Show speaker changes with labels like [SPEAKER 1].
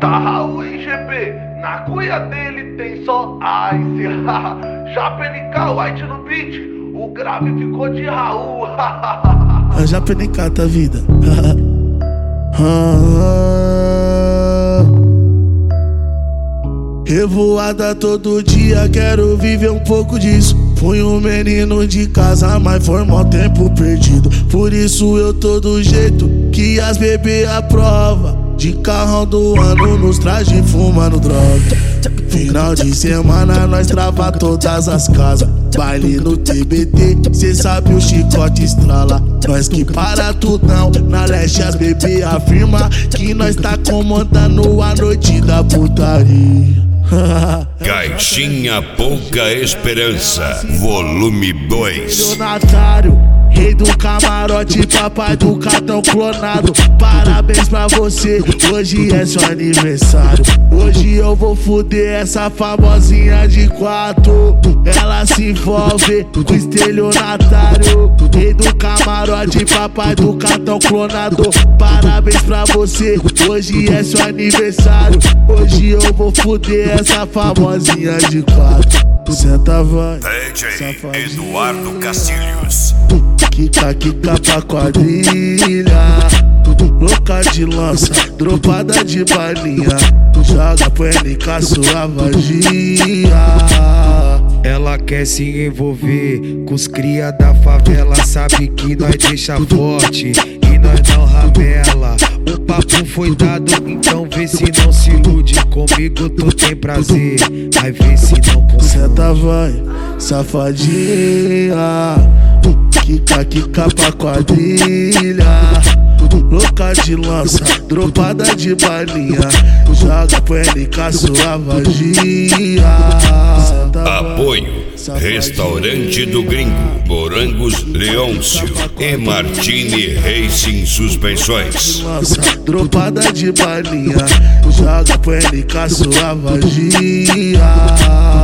[SPEAKER 1] Tá Raul em GP, na cuia dele tem só ice. Japenica White no beat, o grave ficou de Raul.
[SPEAKER 2] A Japenica tá vida. Revoada todo dia, quero viver um pouco disso. Fui um menino de casa, mas foi mó tempo perdido. Por isso eu tô do jeito que as bebê aprova. De carrão do ano, nos traje fumando droga. Final de semana nós trava todas as casas. Baile no TBT, cê sabe o chicote estrala. Nós que para tudão, na leste as bebê afirma que nós tá comandando a noite da putaria.
[SPEAKER 3] Caixinha Pouca Esperança, volume 2.
[SPEAKER 2] Donatário, rei do camarote, papai do cartão clonado. Parabéns pra você, hoje é seu aniversário. Hoje eu vou fuder essa famosinha de 4. Ela se envolve com estelionatário. Rei do camarote, papai do cartão clonado. Parabéns pra você, hoje é seu aniversário. Hoje eu vou fuder essa famosinha de 4. Senta vai,
[SPEAKER 3] DJ Eduardo Castilhos.
[SPEAKER 2] Kika pra quadrilha. Louca de lança, dropada de balinha. Joga PNK sua vagia.
[SPEAKER 4] Ela quer se envolver com os cria da favela. Sabe que nós deixa forte e nós não ramela. O papo foi dado, então vê se não se ilude. Comigo tu tem prazer, vai ver se não confunde.
[SPEAKER 2] Senta vai, safadinha. Kika pra quadrilha. Louca de lança, dropada de balinha. Joga PNK sua vagia.
[SPEAKER 3] Apoio Restaurante do Gringo, Morangos Leôncio e Martini Racing Suspensões.
[SPEAKER 2] Dropada de balinha. Joga PNK sua vagia.